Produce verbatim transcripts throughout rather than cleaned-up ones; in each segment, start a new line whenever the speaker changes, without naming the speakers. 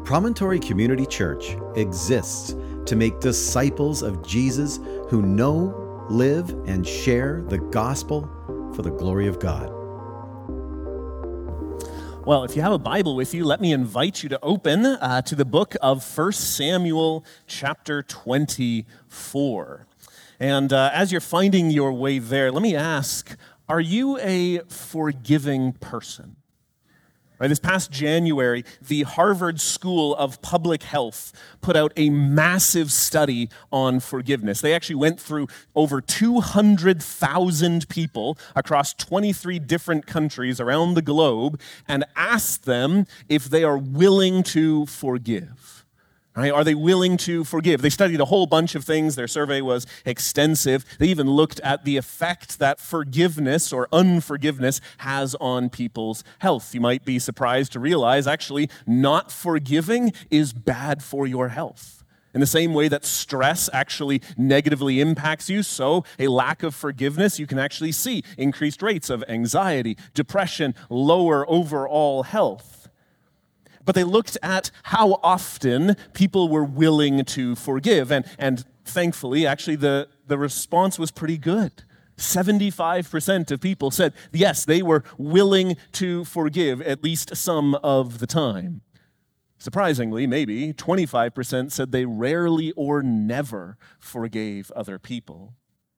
Promontory Community Church exists to make disciples of Jesus who know, live, and share the gospel for the glory of God.
Well, if you have a Bible with you, let me invite you to open uh, to the book of First Samuel chapter twenty-four. And uh, as you're finding your way there, let me ask, are you a forgiving person? Right, this past January, the Harvard School of Public Health put out a massive study on forgiveness. They actually went through over two hundred thousand people across twenty-three different countries around the globe and asked them if they are willing to forgive. Right? Are they willing to forgive? They studied a whole bunch of things. Their survey was extensive. They even looked at the effect that forgiveness or unforgiveness has on people's health. You might be surprised to realize, actually, not forgiving is bad for your health. In the same way that stress actually negatively impacts you, so a lack of forgiveness, you can actually see increased rates of anxiety, depression, lower overall health. But they looked at how often people were willing to forgive. And, and thankfully, actually, the, the response was pretty good. seventy-five percent of people said, yes, they were willing to forgive at least some of the time. Surprisingly, maybe, twenty-five percent said they rarely or never forgave other people.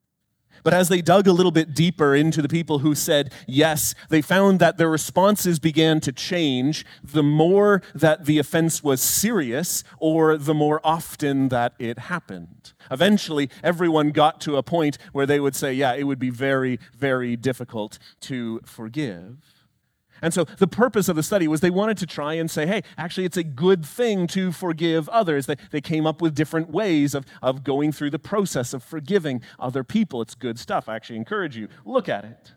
But as they dug a little bit deeper into the people who said yes, they found that their responses began to change the more that the offense was serious or the more often that it happened. Eventually, everyone got to a point where they would say, yeah, it would be very, very difficult to forgive. And so the purpose of the study was they wanted to try and say, hey, actually, it's a good thing to forgive others. They, they came up with different ways of, of going through the process of forgiving other people. It's good stuff. I actually encourage you, look at it.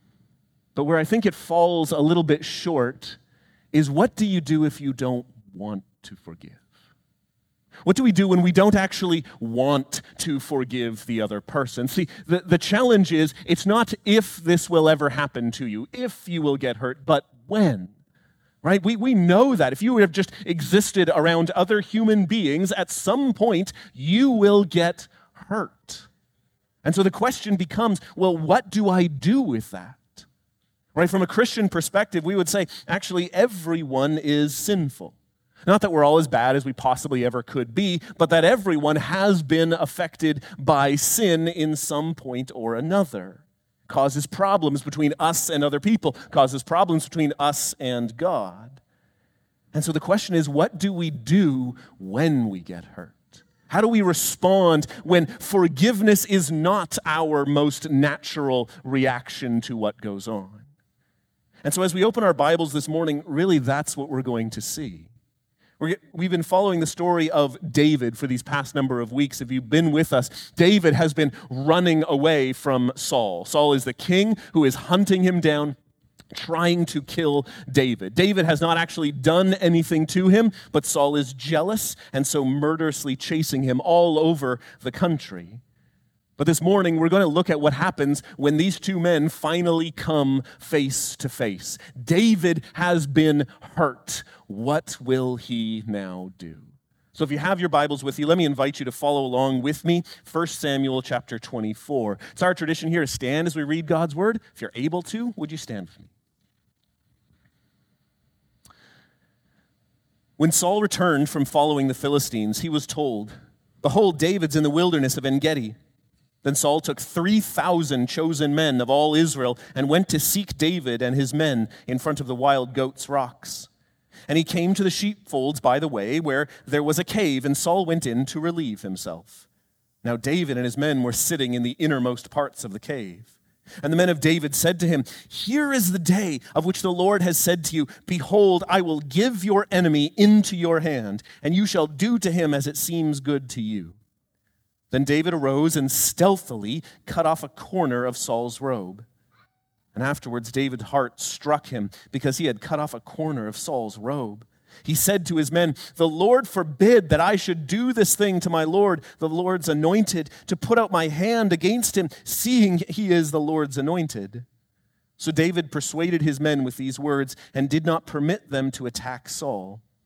But where I think it falls a little bit short is, what do you do if you don't want to forgive? What do we do when we don't actually want to forgive the other person? See, the, the challenge is, it's not if this will ever happen to you, if you will get hurt, but when. Right? We, we know that if you have just existed around other human beings, at some point you will get hurt. And so the question becomes, well, what do I do with that? Right? From a Christian perspective, we would say, actually, everyone is sinful. Not that we're all as bad as we possibly ever could be, but that everyone has been affected by sin in some point or another. Causes problems between us and other people, causes problems between us and God. And so the question is, what do we do when we get hurt? How do we respond when forgiveness is not our most natural reaction to what goes on? And so as we open our Bibles this morning, really that's what we're going to see. We've been following the story of David for these past number of weeks. If you've been with us, David has been running away from Saul. Saul is the king who is hunting him down, trying to kill David. David has not actually done anything to him, but Saul is jealous and so murderously chasing him all over the country. But this morning, we're going to look at what happens when these two men finally come face to face. David has been hurt. What will he now do? So if you have your Bibles with you, let me invite you to follow along with me. First Samuel chapter twenty-four. It's our tradition here to stand as we read God's word. If you're able to, would you stand with me? When Saul returned from following the Philistines, he was told, "Behold, David's in the wilderness of En-Gedi." Then Saul took three thousand chosen men of all Israel and went to seek David and his men in front of the wild goats' rocks. And he came to the sheepfolds by the way, where there was a cave, and Saul went in to relieve himself. Now David and his men were sitting in the innermost parts of the cave. And the men of David said to him, "Here is the day of which the Lord has said to you, Behold, I will give your enemy into your hand, and you shall do to him as it seems good to you." Then David arose and stealthily cut off a corner of Saul's robe. And afterwards David's heart struck him because he had cut off a corner of Saul's robe. He said to his men, "The Lord forbid that I should do this thing to my Lord, the Lord's anointed, to put out my hand against him, seeing he is the Lord's anointed." So David persuaded his men with these words and did not permit them to attack Saul.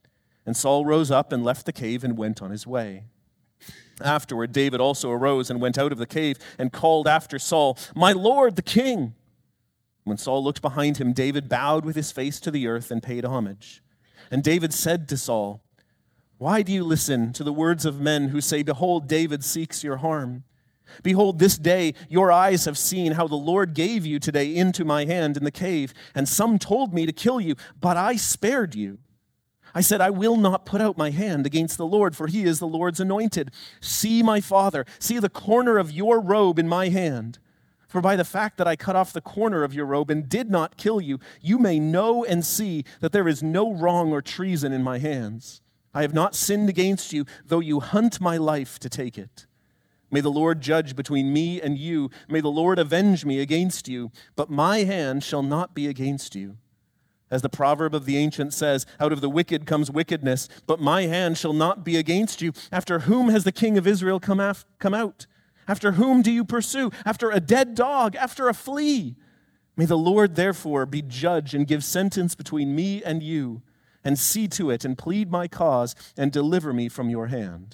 And Saul rose up and left the cave and went on his way. Afterward, David also arose and went out of the cave and called after Saul, "My lord, the king!" When Saul looked behind him, David bowed with his face to the earth and paid homage. And David said to Saul, "Why do you listen to the words of men who say, 'Behold, David seeks your harm'? Behold, this day your eyes have seen how the Lord gave you today into my hand in the cave, and some told me to kill you, but I spared you. I said, I will not put out my hand against the Lord, for he is the Lord's anointed. See, my father, see the corner of your robe in my hand. For by the fact that I cut off the corner of your robe and did not kill you, you may know and see that there is no wrong or treason in my hands. I have not sinned against you, though you hunt my life to take it. May the Lord judge between me and you. May the Lord avenge me against you, but my hand shall not be against you. As the proverb of the ancient says, out of the wicked comes wickedness, but my hand shall not be against you. After whom has the king of Israel come, af- come out? After whom do you pursue? After a dead dog, after a flea? May the Lord therefore be judge and give sentence between me and you, and see to it and plead my cause and deliver me from your hand."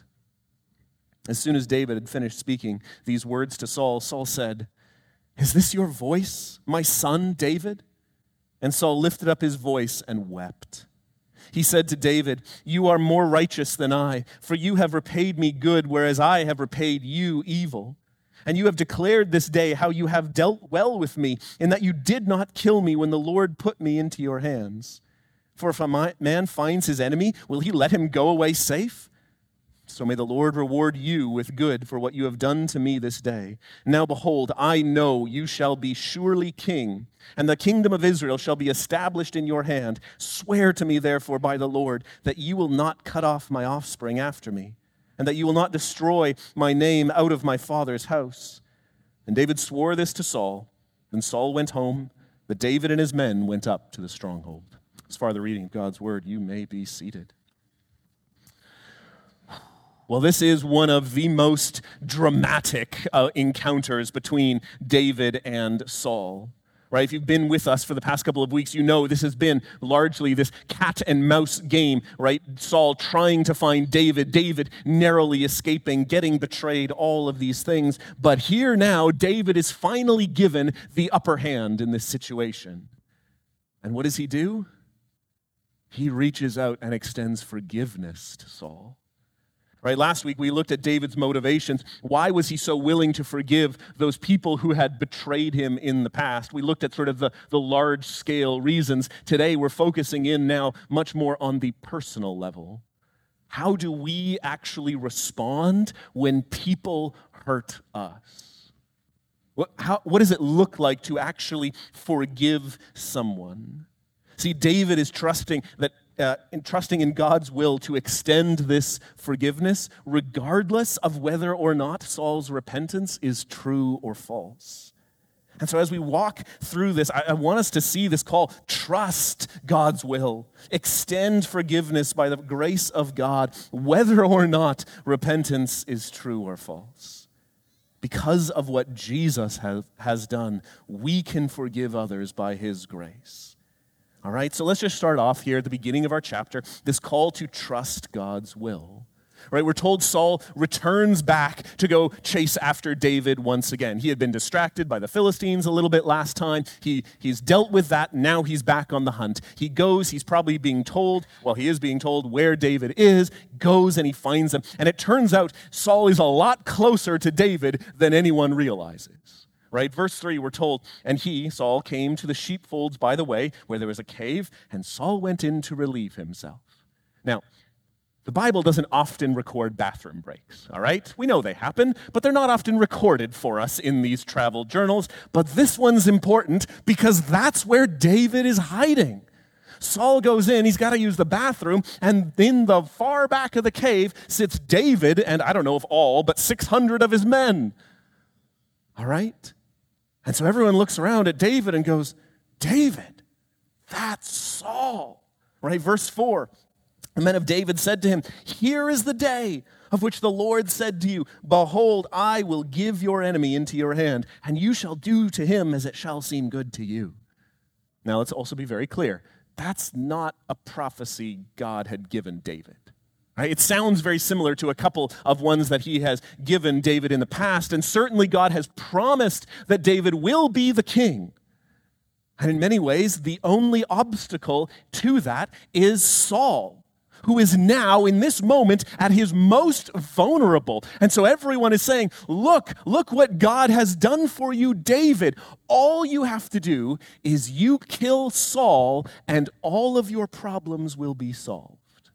As soon as David had finished speaking these words to Saul, Saul said, "Is this your voice, my son David?" And Saul lifted up his voice and wept. He said to David, "You are more righteous than I, for you have repaid me good, whereas I have repaid you evil. And you have declared this day how you have dealt well with me, in that you did not kill me when the Lord put me into your hands. For if a man finds his enemy, will he let him go away safe? So may the Lord reward you with good for what you have done to me this day. Now behold, I know you shall be surely king, and the kingdom of Israel shall be established in your hand. Swear to me, therefore, by the Lord, that you will not cut off my offspring after me, and that you will not destroy my name out of my father's house." And David swore this to Saul. Then Saul went home, but David and his men went up to the stronghold. As far as the reading of God's word, you may be seated. Well, this is one of the most dramatic uh, encounters between David and Saul, right? If you've been with us for the past couple of weeks, you know this has been largely this cat and mouse game, right? Saul trying to find David, David narrowly escaping, getting betrayed, all of these things. But here now, David is finally given the upper hand in this situation. And what does he do? He reaches out and extends forgiveness to Saul. Right, last week we looked at David's motivations. Why was he so willing to forgive those people who had betrayed him in the past? We looked at sort of the, the large-scale reasons. Today we're focusing in now much more on the personal level. How do we actually respond when people hurt us? What, how, what does it look like to actually forgive someone? See, David is trusting that Uh, in trusting in God's will to extend this forgiveness, regardless of whether or not Saul's repentance is true or false. And so as we walk through this, I, I want us to see this call: trust God's will, extend forgiveness by the grace of God, whether or not repentance is true or false. Because of what Jesus have, has done, we can forgive others by his grace. All right, so let's just start off here at the beginning of our chapter, this call to trust God's will. Right, we're told Saul returns back to go chase after David once again. He had been distracted by the Philistines a little bit last time. He, he's dealt with that. Now he's back on the hunt. He goes, he's probably being told, well, he is being told where David is, goes and he finds him. And it turns out Saul is a lot closer to David than anyone realizes. Right, verse three, we're told, and he, Saul, came to the sheepfolds by the way, where there was a cave, and Saul went in to relieve himself. Now, the Bible doesn't often record bathroom breaks, all right? We know they happen, but they're not often recorded for us in these travel journals. But this one's important because that's where David is hiding. Saul goes in, he's got to use the bathroom, and in the far back of the cave sits David, and I don't know if all, but six hundred of his men. All right? And so everyone looks around at David and goes, David, that's Saul. Right? Verse four, the men of David said to him, here is the day of which the Lord said to you, behold, I will give your enemy into your hand, and you shall do to him as it shall seem good to you. Now let's also be very clear. that's not a prophecy God had given David. Right? It sounds very similar to a couple of ones that he has given David in the past, and certainly God has promised that David will be the king. And in many ways, the only obstacle to that is Saul, who is now, in this moment, at his most vulnerable. And so everyone is saying, look, look what God has done for you, David. All you have to do is you kill Saul, and all of your problems will be solved.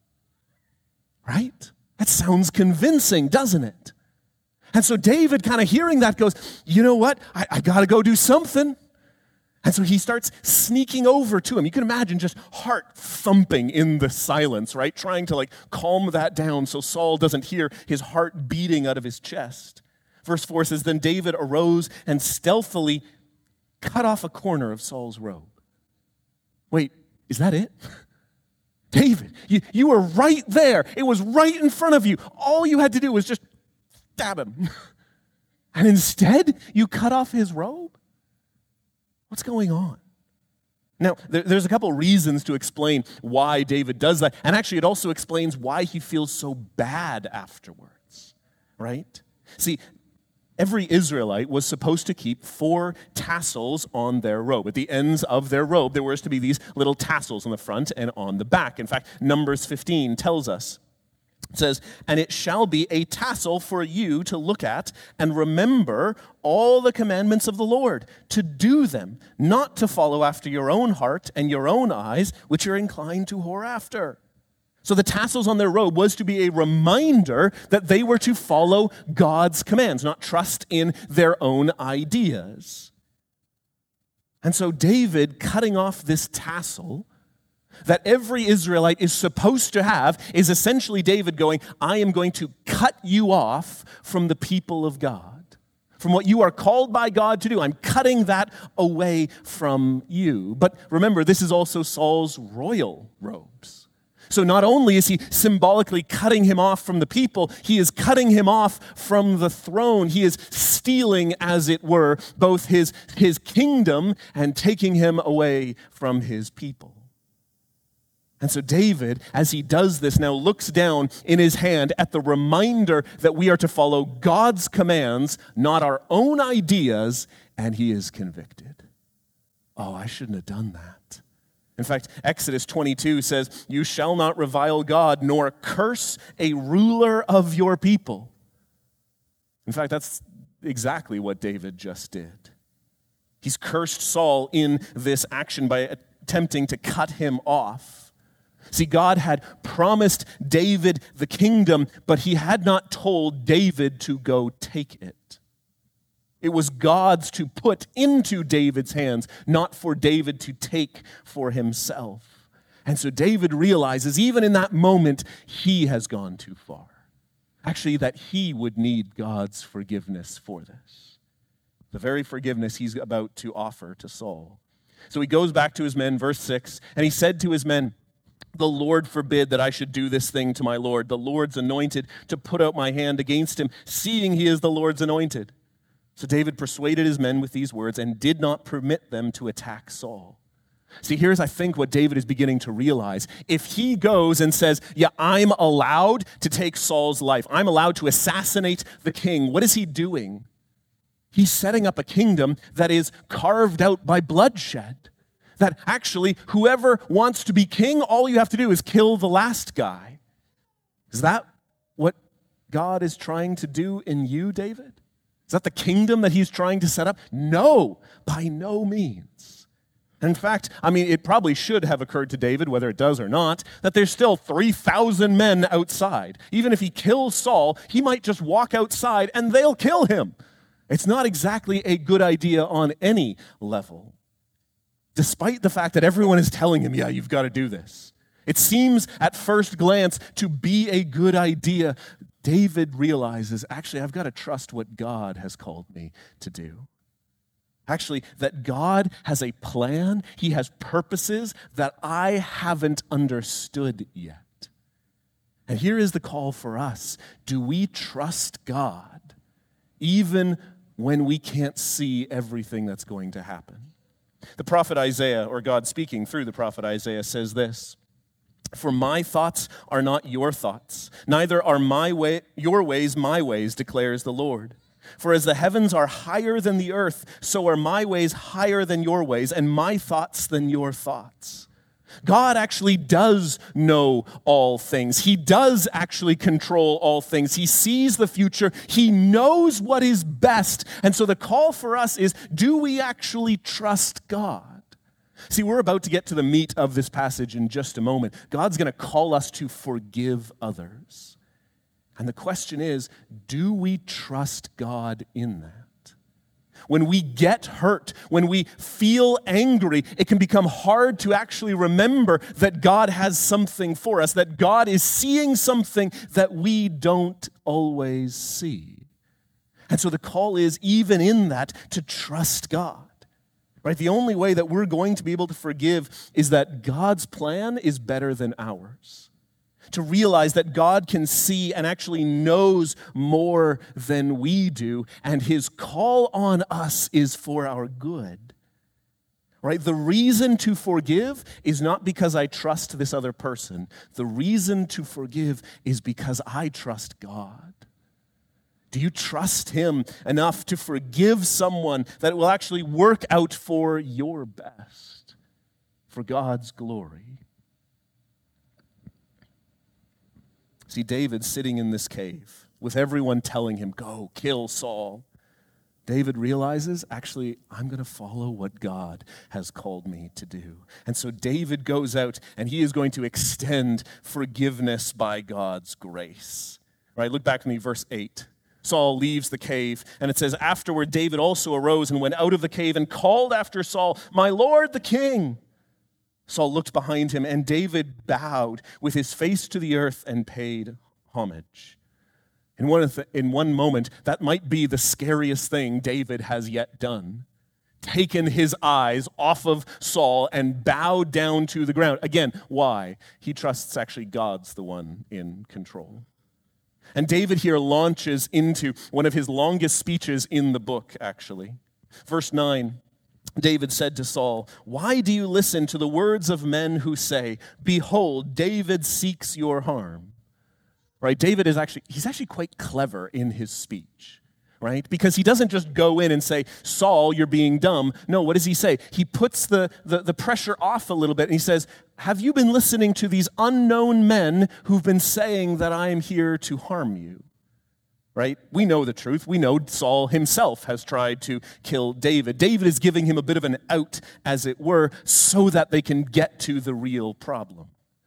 Right? That sounds convincing, doesn't it? And so David, kind of hearing that, goes, you know what? I, I got to go do something. And so he starts sneaking over to him. You can imagine just heart thumping in the silence, right? Trying to like calm that down so Saul doesn't hear his heart beating out of his chest. Verse four says, then David arose and stealthily cut off a corner of Saul's robe. Wait, is that it? David, you, you were right there. It was right in front of you. All you had to do was just stab him. And instead, you cut off his robe? What's going on? Now, there, there's a couple reasons to explain why David does that. And actually, it also explains why he feels so bad afterwards, right? See, every Israelite was supposed to keep four tassels on their robe. At the ends of their robe, there was to be these little tassels on the front and on the back. In fact, Numbers fifteen tells us, it says, and it shall be a tassel for you to look at and remember all the commandments of the Lord, to do them, not to follow after your own heart and your own eyes, which are inclined to whore after. So the tassels on their robe was to be a reminder that they were to follow God's commands, not trust in their own ideas. And so David, cutting off this tassel that every Israelite is supposed to have, is essentially David going, I am going to cut you off from the people of God, from what you are called by God to do. I'm cutting that away from you. But remember, this is also Saul's royal robes. So not only is he symbolically cutting him off from the people, he is cutting him off from the throne. He is stealing, as it were, both his, his kingdom and taking him away from his people. And so David, as he does this, now looks down in his hand at the reminder that we are to follow God's commands, not our own ideas, and he is convicted. Oh, I shouldn't have done that. In fact, Exodus twenty-two says, you shall not revile God, nor curse a ruler of your people. In fact, that's exactly what David just did. He's cursed Saul in this action by attempting to cut him off. See, God had promised David the kingdom, but he had not told David to go take it. It was God's to put into David's hands, not for David to take for himself. And so David realizes, even in that moment, he has gone too far. Actually, that he would need God's forgiveness for this. The very forgiveness he's about to offer to Saul. So he goes back to his men, verse six, and he said to his men, the Lord forbid that I should do this thing to my Lord, the Lord's anointed, to put out my hand against him, seeing he is the Lord's anointed. So David persuaded his men with these words and did not permit them to attack Saul. See, here's, I think, what David is beginning to realize. If he goes and says, yeah, I'm allowed to take Saul's life, I'm allowed to assassinate the king, what is he doing? He's setting up a kingdom that is carved out by bloodshed. That actually, whoever wants to be king, all you have to do is kill the last guy. Is that what God is trying to do in you, David? Is that the kingdom that he's trying to set up? No, by no means. In fact, I mean, it probably should have occurred to David, whether it does or not, that there's still three thousand men outside. Even if he kills Saul, he might just walk outside and they'll kill him. It's not exactly a good idea on any level. Despite the fact that everyone is telling him, yeah, you've got to do this. It seems at first glance to be a good idea. David realizes, actually, I've got to trust what God has called me to do. Actually, that God has a plan. He has purposes that I haven't understood yet. And here is the call for us. Do we trust God even when we can't see everything that's going to happen? The prophet Isaiah, or God speaking through the prophet Isaiah, says this, "For my thoughts are not your thoughts, neither are my way, your ways my ways, declares the Lord. For as the heavens are higher than the earth, so are my ways higher than your ways, and my thoughts than your thoughts." God actually does know all things. He does actually control all things. He sees the future. He knows what is best. And so the call for us is, do we actually trust God? See, we're about to get to the meat of this passage in just a moment. God's going to call us to forgive others. And the question is, do we trust God in that? When we get hurt, when we feel angry, it can become hard to actually remember that God has something for us, that God is seeing something that we don't always see. And so the call is, even in that, to trust God. Right? The only way that we're going to be able to forgive is that God's plan is better than ours. To realize that God can see and actually knows more than we do, and his call on us is for our good. Right? The reason to forgive is not because I trust this other person. The reason to forgive is because I trust God. Do you trust him enough to forgive someone that it will actually work out for your best, for God's glory? See, David sitting in this cave with everyone telling him, go, kill Saul. David realizes, actually, I'm going to follow what God has called me to do. And so David goes out and he is going to extend forgiveness by God's grace. Right? Look back to me, verse eight. Saul leaves the cave, and it says, afterward David also arose and went out of the cave and called after Saul, my Lord the king. Saul looked behind him, and David bowed with his face to the earth and paid homage. In one, th- in one moment, that might be the scariest thing David has yet done. Taken his eyes off of Saul and bowed down to the ground. Again, why? He trusts actually God's the one in control. And David here launches into one of his longest speeches in the book, actually. Verse nine. David said to Saul, why do you listen to the words of men who say, behold, David seeks your harm? Right? David is actually, he's actually quite clever in his speech, right? Because he doesn't just go in and say, Saul, you're being dumb. No, what does he say? He puts the, the, the pressure off a little bit and he says, have you been listening to these unknown men who've been saying that I am here to harm you? Right? We know the truth. We know Saul himself has tried to kill David. David is giving him a bit of an out, as it were, so that they can get to the real problem.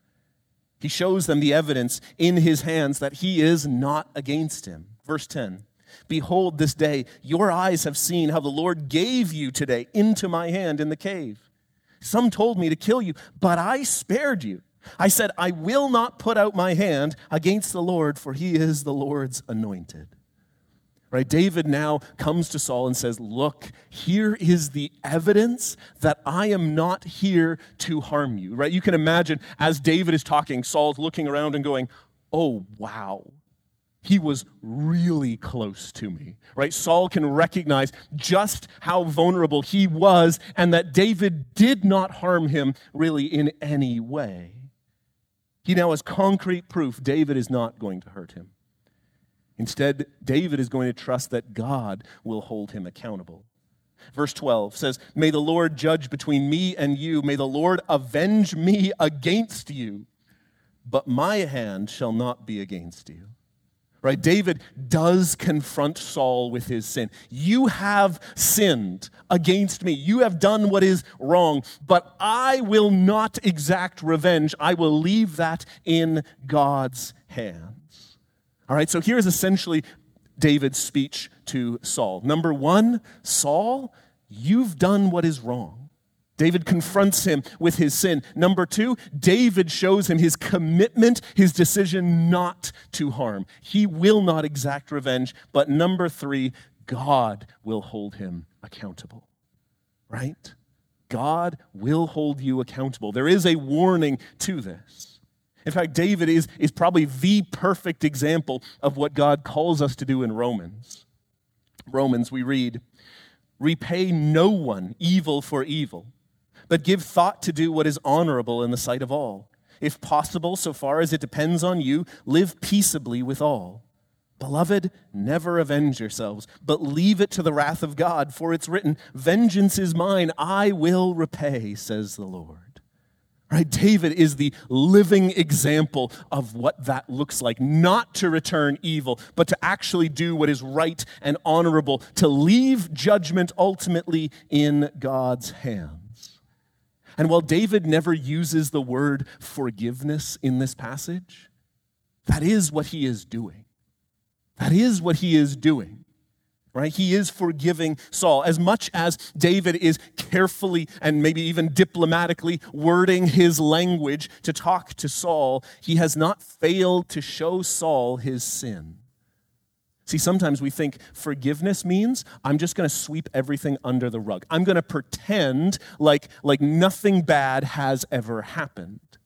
He shows them the evidence in his hands that he is not against him. Verse ten, behold, this day your eyes have seen how the Lord gave you today into my hand in the cave. Some told me to kill you, but I spared you. I said, I will not put out my hand against the Lord, for he is the Lord's anointed. Right? David now comes to Saul and says, look, here is the evidence that I am not here to harm you. Right? You can imagine as David is talking, Saul's looking around and going, oh, wow. He was really close to me, right? Saul can recognize just how vulnerable he was and that David did not harm him really in any way. He now has concrete proof David is not going to hurt him. Instead, David is going to trust that God will hold him accountable. Verse twelve says, may the Lord judge between me and you. May the Lord avenge me against you. But my hand shall not be against you. Right? David does confront Saul with his sin. You have sinned against me. You have done what is wrong, but I will not exact revenge. I will leave that in God's hands. All right, so here's essentially David's speech to Saul. Number one, Saul, you've done what is wrong. David confronts him with his sin. Number two, David shows him his commitment, his decision not to harm. He will not exact revenge. But number three, God will hold him accountable. Right? God will hold you accountable. There is a warning to this. In fact, David is, is probably the perfect example of what God calls us to do in Romans. Romans, we read, Repay no one evil for evil, but give thought to do what is honorable in the sight of all. If possible, so far as it depends on you, live peaceably with all. Beloved, never avenge yourselves, but leave it to the wrath of God, for it's written, vengeance is mine, I will repay, says the Lord. Right? David is the living example of what that looks like, not to return evil, but to actually do what is right and honorable, to leave judgment ultimately in God's hands. And while David never uses the word forgiveness in this passage, that is what he is doing. That is what he is doing. Right? He is forgiving Saul. As much as David is carefully and maybe even diplomatically wording his language to talk to Saul, he has not failed to show Saul his sin. See, sometimes we think forgiveness means I'm just going to sweep everything under the rug. I'm going to pretend like, like nothing bad has ever happened.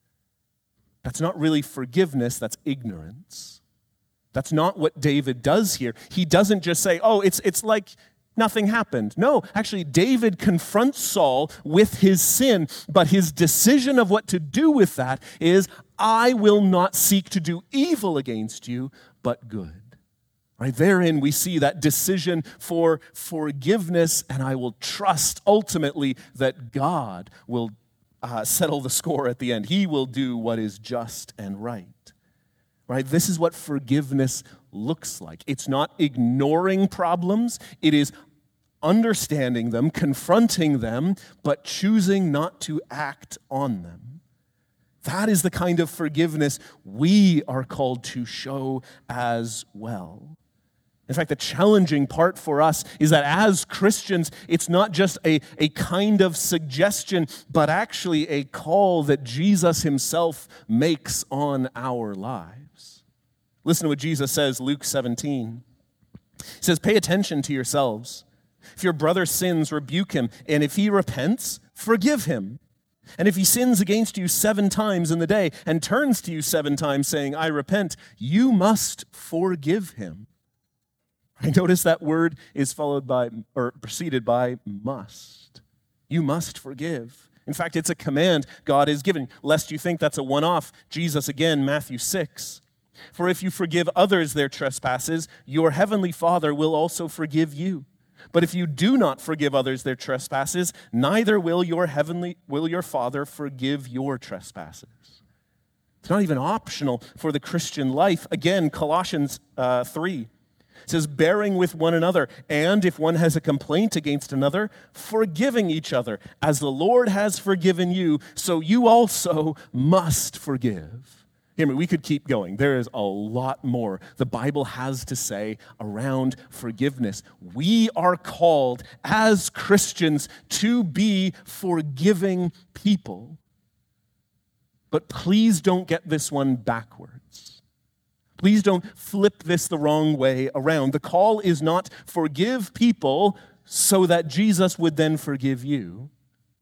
That's not really forgiveness, that's ignorance. That's not what David does here. He doesn't just say, oh, it's it's like nothing happened. No, actually, David confronts Saul with his sin, but his decision of what to do with that is, I will not seek to do evil against you, but good. Right therein, we see that decision for forgiveness, and I will trust ultimately that God will uh, settle the score at the end. He will do what is just and right. Right? This is what forgiveness looks like. It's not ignoring problems. It is understanding them, confronting them, but choosing not to act on them. That is the kind of forgiveness we are called to show as well. In fact, the challenging part for us is that as Christians, it's not just a, a kind of suggestion, but actually a call that Jesus himself makes on our lives. Listen to what Jesus says, Luke seventeen. He says, pay attention to yourselves. If your brother sins, rebuke him, and if he repents, forgive him. And if he sins against you seven times in the day and turns to you seven times saying, I repent, you must forgive him. I notice that word is followed by, or preceded by must. You must forgive. In fact, it's a command God has given, lest you think that's a one-off. Jesus again, Matthew six. For if you forgive others their trespasses, your heavenly Father will also forgive you. But if you do not forgive others their trespasses, neither will your heavenly will your Father forgive your trespasses. It's not even optional for the Christian life. Again, Colossians uh, three. It says, bearing with one another, and if one has a complaint against another, forgiving each other. As the Lord has forgiven you, so you also must forgive. Hear me, we could keep going. There is a lot more the Bible has to say around forgiveness. We are called as Christians to be forgiving people. But please don't get this one backwards. Please don't flip this the wrong way around. The call is not forgive people so that Jesus would then forgive you,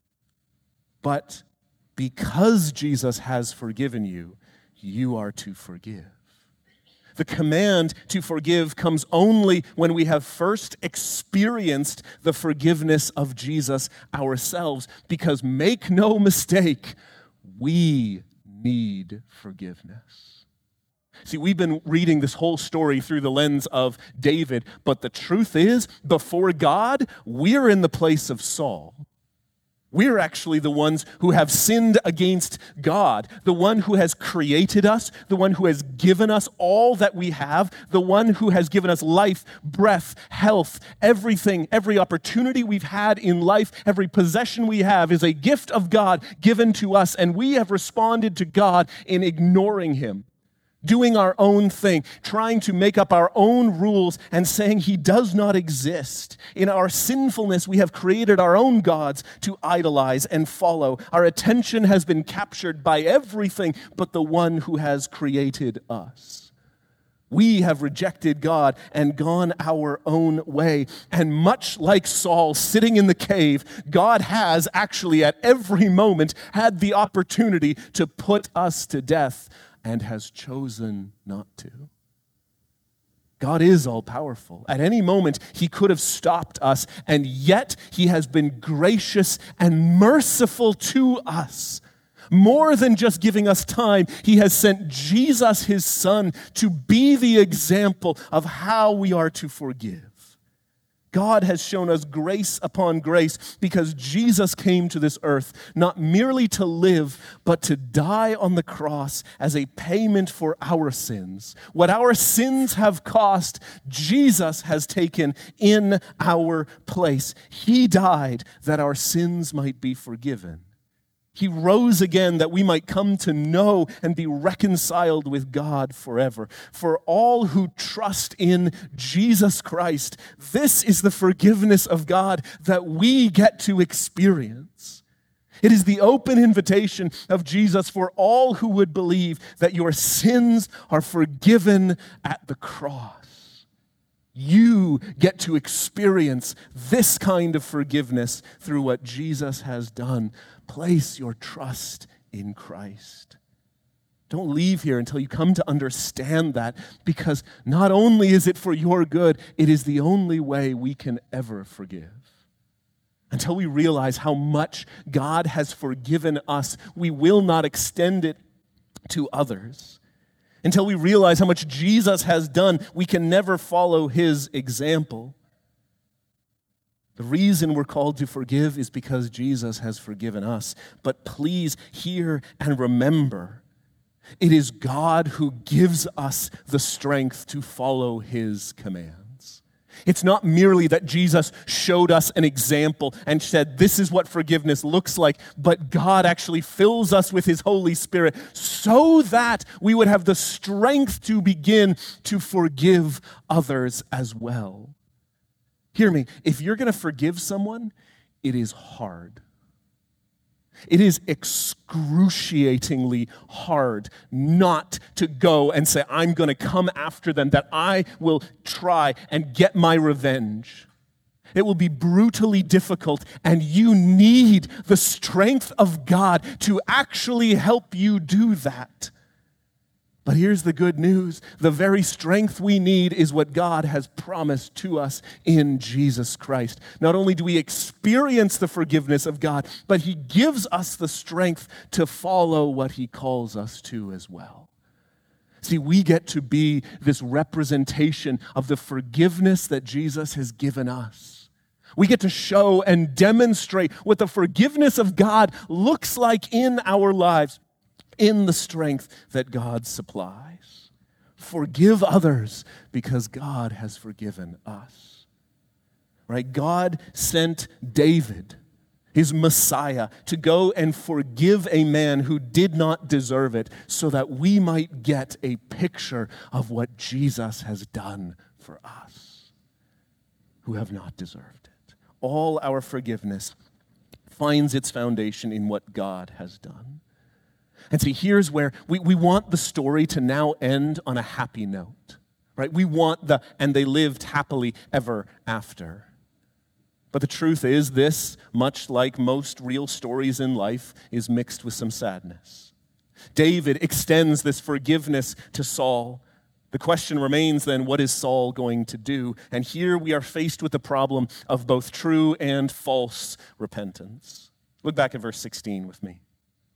but because Jesus has forgiven you, you are to forgive. The command to forgive comes only when we have first experienced the forgiveness of Jesus ourselves, because make no mistake, we need forgiveness. See, we've been reading this whole story through the lens of David, but the truth is, before God, we're in the place of Saul. We're actually the ones who have sinned against God, the one who has created us, the one who has given us all that we have, the one who has given us life, breath, health, everything, every opportunity we've had in life, every possession we have is a gift of God given to us, and we have responded to God in ignoring him, doing our own thing, trying to make up our own rules and saying he does not exist. In our sinfulness, we have created our own gods to idolize and follow. Our attention has been captured by everything but the one who has created us. We have rejected God and gone our own way. And much like Saul sitting in the cave, God has actually at every moment had the opportunity to put us to death, and has chosen not to. God is all-powerful. At any moment, he could have stopped us, and yet he has been gracious and merciful to us. More than just giving us time, he has sent Jesus, his son, to be the example of how we are to forgive. God has shown us grace upon grace because Jesus came to this earth not merely to live, but to die on the cross as a payment for our sins. What our sins have cost, Jesus has taken in our place. He died that our sins might be forgiven. He rose again that we might come to know and be reconciled with God forever. For all who trust in Jesus Christ, this is the forgiveness of God that we get to experience. It is the open invitation of Jesus for all who would believe that your sins are forgiven at the cross. You get to experience this kind of forgiveness through what Jesus has done. Place your trust in Christ. Don't leave here until you come to understand that, because not only is it for your good, it is the only way we can ever forgive. Until we realize how much God has forgiven us, we will not extend it to others. Until we realize how much Jesus has done, we can never follow his example. The reason we're called to forgive is because Jesus has forgiven us. But please hear and remember, it is God who gives us the strength to follow his commands. It's not merely that Jesus showed us an example and said, this is what forgiveness looks like, but God actually fills us with his Holy Spirit so that we would have the strength to begin to forgive others as well. Hear me, if you're going to forgive someone, it is hard. It is excruciatingly hard not to go and say, I'm going to come after them, that I will try and get my revenge. It will be brutally difficult, and you need the strength of God to actually help you do that. But here's the good news. The very strength we need is what God has promised to us in Jesus Christ. Not only do we experience the forgiveness of God, but he gives us the strength to follow what he calls us to as well. See, we get to be this representation of the forgiveness that Jesus has given us. We get to show and demonstrate what the forgiveness of God looks like in our lives, in the strength that God supplies. Forgive others because God has forgiven us. Right? God sent David, his Messiah, to go and forgive a man who did not deserve it, so that we might get a picture of what Jesus has done for us who have not deserved it. All our forgiveness finds its foundation in what God has done. And see, here's where we, we want the story to now end on a happy note, right? We want the, and they lived happily ever after. But the truth is this, much like most real stories in life, is mixed with some sadness. David extends this forgiveness to Saul. The question remains then, what is Saul going to do? And here we are faced with the problem of both true and false repentance. Look back at verse sixteen with me.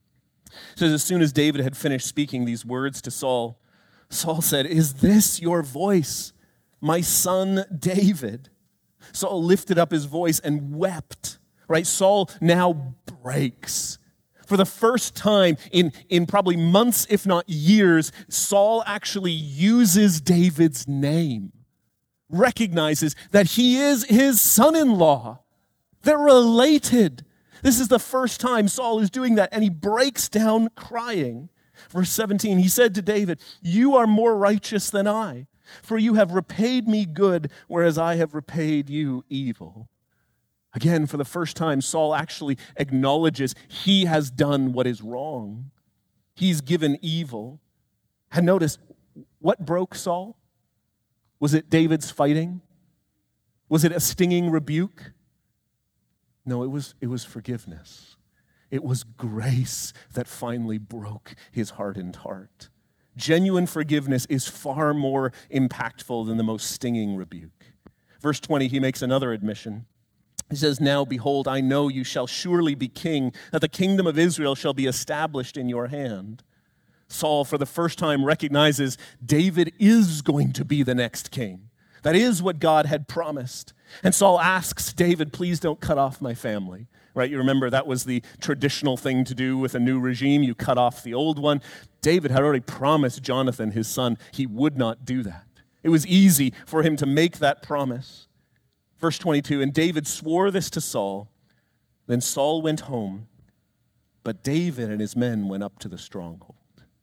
It says, as soon as David had finished speaking these words to Saul, Saul said, is this your voice, my son David? Saul lifted up his voice and wept, right? Saul now breaks. For the first time in, in probably months, if not years, Saul actually uses David's name, recognizes that he is his son-in-law. They're related. This is the first time Saul is doing that, and he breaks down crying. Verse seventeen, he said to David, you are more righteous than I, for you have repaid me good, whereas I have repaid you evil. Again, for the first time, Saul actually acknowledges he has done what is wrong. He's given evil. And notice, what broke Saul? Was it David's fighting? Was it a stinging rebuke? No, it was, it was forgiveness. It was grace that finally broke his hardened heart. Genuine forgiveness is far more impactful than the most stinging rebuke. Verse twenty, he makes another admission. He says, "Now, behold, I know you shall surely be king, that the kingdom of Israel shall be established in your hand." Saul, for the first time, recognizes David is going to be the next king. That is what God had promised. And Saul asks David, "Please don't cut off my family." Right? You remember that was the traditional thing to do with a new regime. You cut off the old one. David had already promised Jonathan, his son, he would not do that. It was easy for him to make that promise. Verse twenty-two, "And David swore this to Saul. Then Saul went home, but David and his men went up to the stronghold."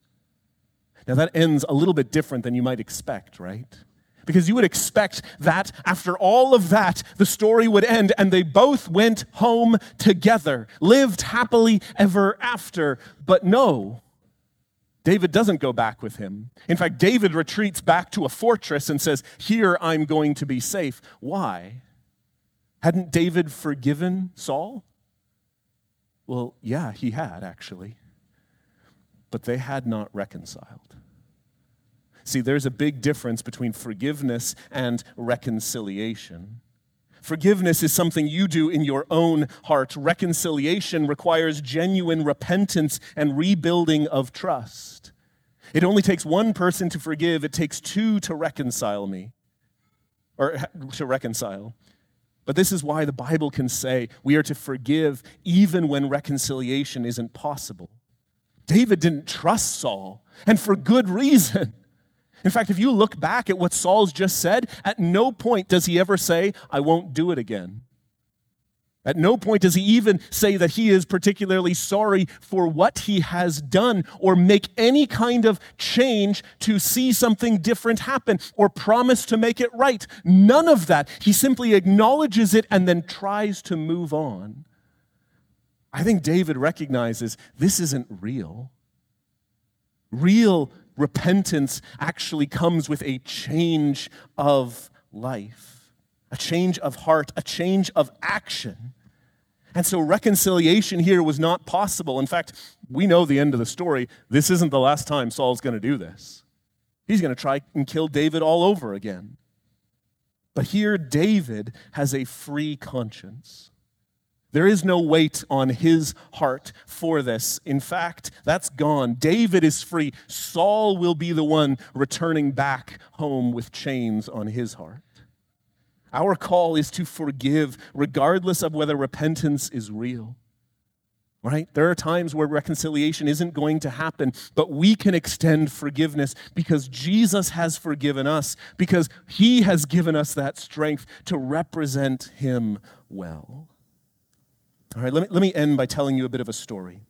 Now that ends a little bit different than you might expect, right? Because you would expect that after all of that, the story would end and they both went home together, lived happily ever after. But no, David doesn't go back with him. In fact, David retreats back to a fortress and says, "Here I'm going to be safe." Why? Hadn't David forgiven Saul? Well, yeah, he had actually. But they had not reconciled. See, there's a big difference between forgiveness and reconciliation. Forgiveness is something you do in your own heart. Reconciliation requires genuine repentance and rebuilding of trust. It only takes one person to forgive. It takes two to reconcile me, or to reconcile. But this is why the Bible can say we are to forgive even when reconciliation isn't possible. David didn't trust Saul, and for good reason. In fact, if you look back at what Saul's just said, at no point does he ever say, "I won't do it again." At no point does he even say that he is particularly sorry for what he has done or make any kind of change to see something different happen or promise to make it right. None of that. He simply acknowledges it and then tries to move on. I think David recognizes this isn't real. Real repentance actually comes with a change of life, a change of heart, a change of action. And so reconciliation here was not possible. In fact, we know the end of the story. This isn't the last time Saul's going to do this. He's going to try and kill David all over again. But here David has a free conscience. There is no weight on his heart for this. In fact, that's gone. David is free. Saul will be the one returning back home with chains on his heart. Our call is to forgive regardless of whether repentance is real. Right? There are times where reconciliation isn't going to happen, but we can extend forgiveness because Jesus has forgiven us, because he has given us that strength to represent him well. All right, let me, let me end by telling you a bit of a story.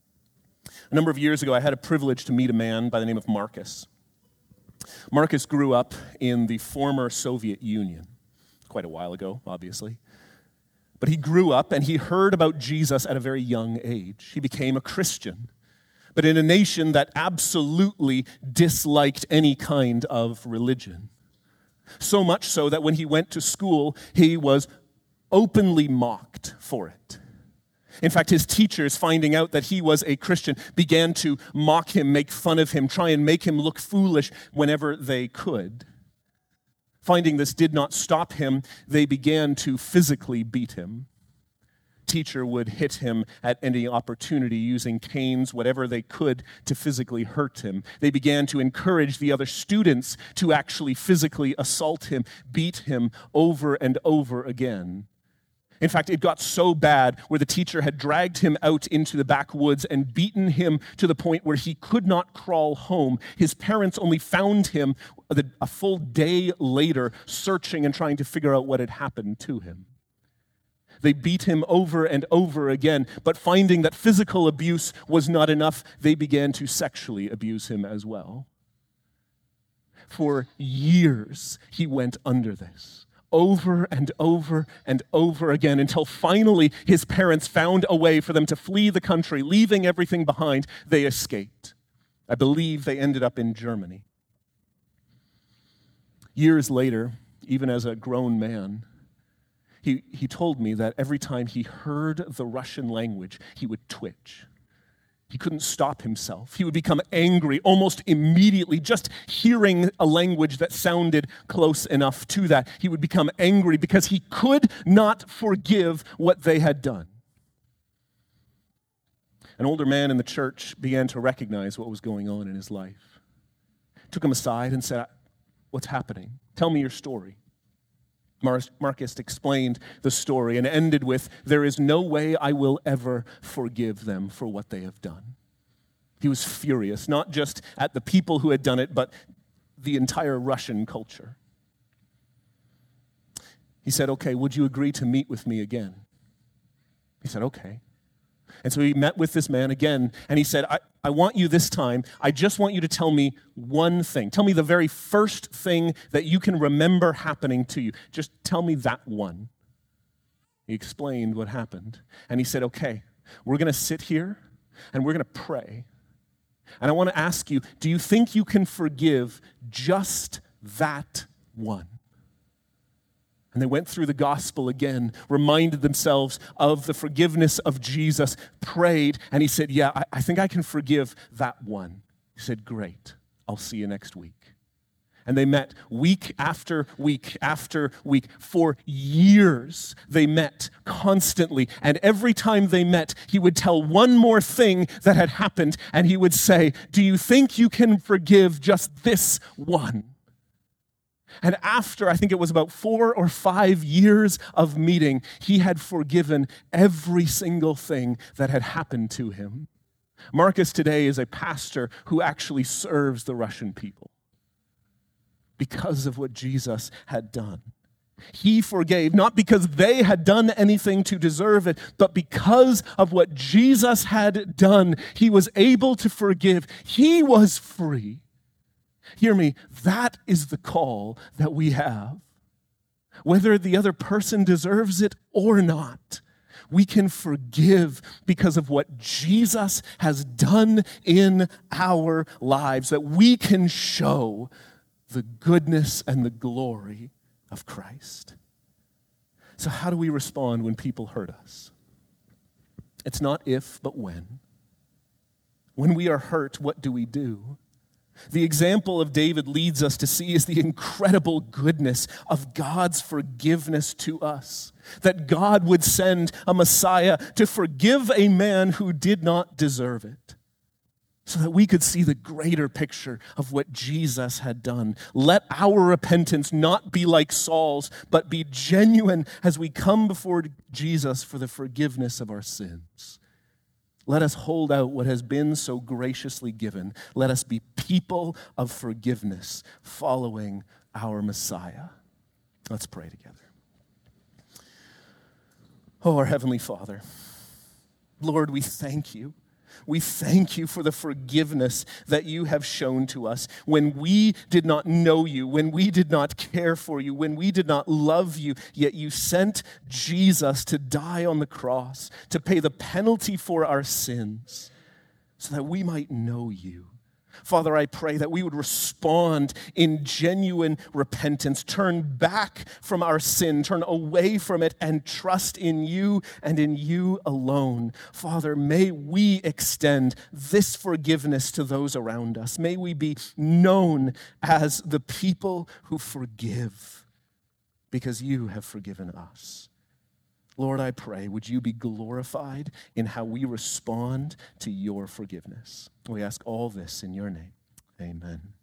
A number of years ago, I had a privilege to meet a man by the name of Marcus. Marcus grew up in the former Soviet Union, quite a while ago, obviously. But he grew up and he heard about Jesus at a very young age. He became a Christian, but in a nation that absolutely disliked any kind of religion. So much so that when he went to school, he was openly mocked for it. In fact, his teachers, finding out that he was a Christian, began to mock him, make fun of him, try and make him look foolish whenever they could. Finding this did not stop him, they began to physically beat him. Teacher would hit him at any opportunity using canes, whatever they could, to physically hurt him. They began to encourage the other students to actually physically assault him, beat him over and over again. In fact, it got so bad where the teacher had dragged him out into the backwoods and beaten him to the point where he could not crawl home. His parents only found him a full day later, searching and trying to figure out what had happened to him. They beat him over and over again, but finding that physical abuse was not enough, they began to sexually abuse him as well. For years, he went under this. Over and over and over again, until finally his parents found a way for them to flee the country, leaving everything behind. They escaped. I believe they ended up in Germany. Years later, even as a grown man, he, he told me that every time he heard the Russian language, he would twitch. He couldn't stop himself. He would become angry almost immediately, just hearing a language that sounded close enough to that. He would become angry because he could not forgive what they had done. An older man in the church began to recognize what was going on in his life. Took him aside and said, "What's happening? Tell me your story." Marcus explained the story and ended with, "There is no way I will ever forgive them for what they have done." He was furious, not just at the people who had done it, but the entire Russian culture. He said, "Okay, would you agree to meet with me again?" He said, "Okay." And so he met with this man again, and he said, I, I want you this time, I just want you to tell me one thing. Tell me the very first thing that you can remember happening to you. Just tell me that one. He explained what happened. And he said, "Okay, we're going to sit here, and we're going to pray. And I want to ask you, do you think you can forgive just that one?" And they went through the gospel again, reminded themselves of the forgiveness of Jesus, prayed, and he said, "Yeah, I, I think I can forgive that one." He said, "Great, I'll see you next week." And they met week after week after week. For years, they met constantly. And every time they met, he would tell one more thing that had happened, and he would say, "Do you think you can forgive just this one?" And after, I think it was about four or five years of meeting, he had forgiven every single thing that had happened to him. Marcus today is a pastor who actually serves the Russian people because of what Jesus had done. He forgave, not because they had done anything to deserve it, but because of what Jesus had done. He was able to forgive. He was free. Hear me, that is the call that we have. Whether the other person deserves it or not, we can forgive because of what Jesus has done in our lives, that we can show the goodness and the glory of Christ. So how do we respond when people hurt us? It's not if, but when. When we are hurt, what do we do? The example of David leads us to see is the incredible goodness of God's forgiveness to us. That God would send a Messiah to forgive a man who did not deserve it, so that we could see the greater picture of what Jesus had done. Let our repentance not be like Saul's, but be genuine as we come before Jesus for the forgiveness of our sins. Let us hold out what has been so graciously given. Let us be people of forgiveness following our Messiah. Let's pray together. Oh, our Heavenly Father, Lord, we thank you. We thank you for the forgiveness that you have shown to us when we did not know you, when we did not care for you, when we did not love you, yet you sent Jesus to die on the cross, to pay the penalty for our sins, so that we might know you. Father, I pray that we would respond in genuine repentance, turn back from our sin, turn away from it, and trust in you and in you alone. Father, may we extend this forgiveness to those around us. May we be known as the people who forgive because you have forgiven us. Lord, I pray, would you be glorified in how we respond to your forgiveness? We ask all this in your name. Amen.